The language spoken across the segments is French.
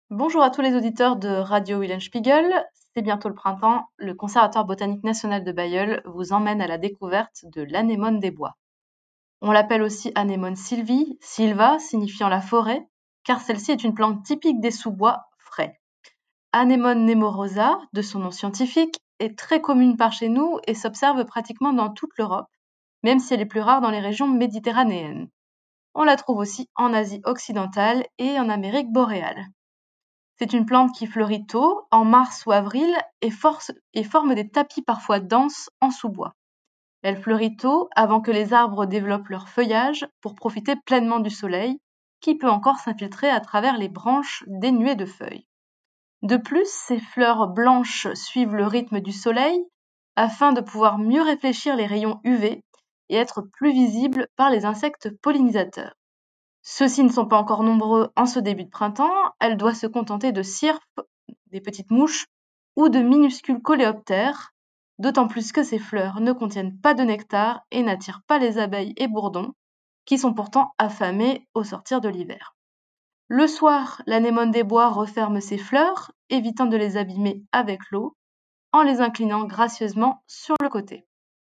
Bonjour à tous les auditeurs de Radio Wilhelmspiegel. C'est bientôt le printemps. Le Conservatoire botanique national de Bailleul vous emmène à la découverte de l'anémone des bois. On l'appelle aussi anémone silva signifiant la forêt, car celle-ci est une plante typique des sous-bois frais. Anémone nemorosa, de son nom scientifique, est très commune par chez nous et s'observe pratiquement dans toute l'Europe, même si elle est plus rare dans les régions méditerranéennes. On la trouve aussi en Asie occidentale et en Amérique boréale. C'est une plante qui fleurit tôt, en mars ou avril, et forme des tapis parfois denses en sous-bois. Elle fleurit tôt avant que les arbres développent leur feuillage pour profiter pleinement du soleil, qui peut encore s'infiltrer à travers les branches dénuées de feuilles. De plus, ces fleurs blanches suivent le rythme du soleil afin de pouvoir mieux réfléchir les rayons UV et être plus visibles par les insectes pollinisateurs. Ceux-ci ne sont pas encore nombreux en ce début de printemps, elle doit se contenter de cirpes, des petites mouches ou de minuscules coléoptères, d'autant plus que ces fleurs ne contiennent pas de nectar et n'attirent pas les abeilles et bourdons, qui sont pourtant affamés au sortir de l'hiver. Le soir, l'anémone des bois referme ses fleurs, évitant de les abîmer avec l'eau, en les inclinant gracieusement sur le côté.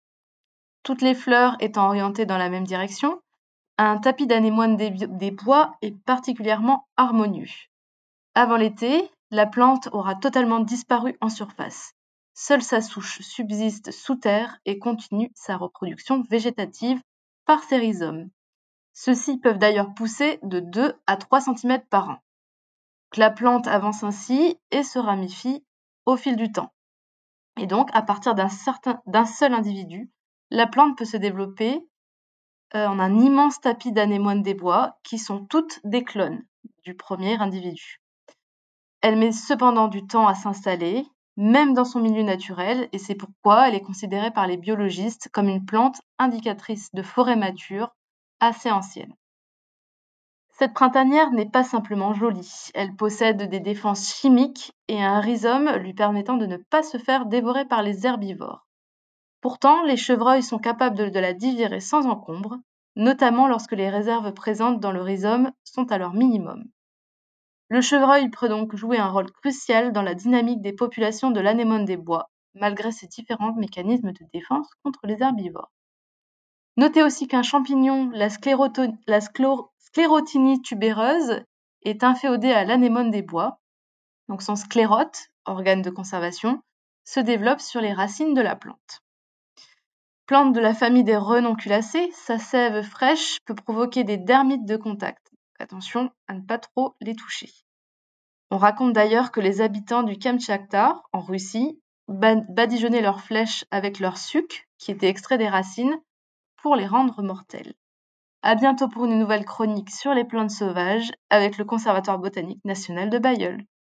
Toutes les fleurs étant orientées dans la même direction, un tapis d'anémone des bois est particulièrement harmonieux. Avant l'été, la plante aura totalement disparu en surface. Seule sa souche subsiste sous terre et continue sa reproduction végétative par ses rhizomes. Ceux-ci peuvent d'ailleurs pousser de 2 à 3 cm par an. La plante avance ainsi et se ramifie au fil du temps. Et donc, à partir d'un seul individu, la plante peut se développer en un immense tapis d'anémones des bois qui sont toutes des clones du premier individu. Elle met cependant du temps à s'installer, même dans son milieu naturel, et c'est pourquoi elle est considérée par les biologistes comme une plante indicatrice de forêt mature assez ancienne. Cette printanière n'est pas simplement jolie, elle possède des défenses chimiques et un rhizome lui permettant de ne pas se faire dévorer par les herbivores. Pourtant, les chevreuils sont capables de la digérer sans encombre, notamment lorsque les réserves présentes dans le rhizome sont à leur minimum. Le chevreuil peut donc jouer un rôle crucial dans la dynamique des populations de l'anémone des bois, malgré ses différents mécanismes de défense contre les herbivores. Notez aussi qu'un champignon, la sclérotinie tubéreuse, est inféodé à l'anémone des bois. Donc son sclérote, organe de conservation, se développe sur les racines de la plante. Plante de la famille des renonculacées, sa sève fraîche peut provoquer des dermites de contact. Attention à ne pas trop les toucher. On raconte d'ailleurs que les habitants du Kamtchatka, en Russie, badigeonnaient leurs flèches avec leur suc, qui était extrait des racines, pour les rendre mortelles. À bientôt pour une nouvelle chronique sur les plantes sauvages avec le Conservatoire botanique national de Bailleul.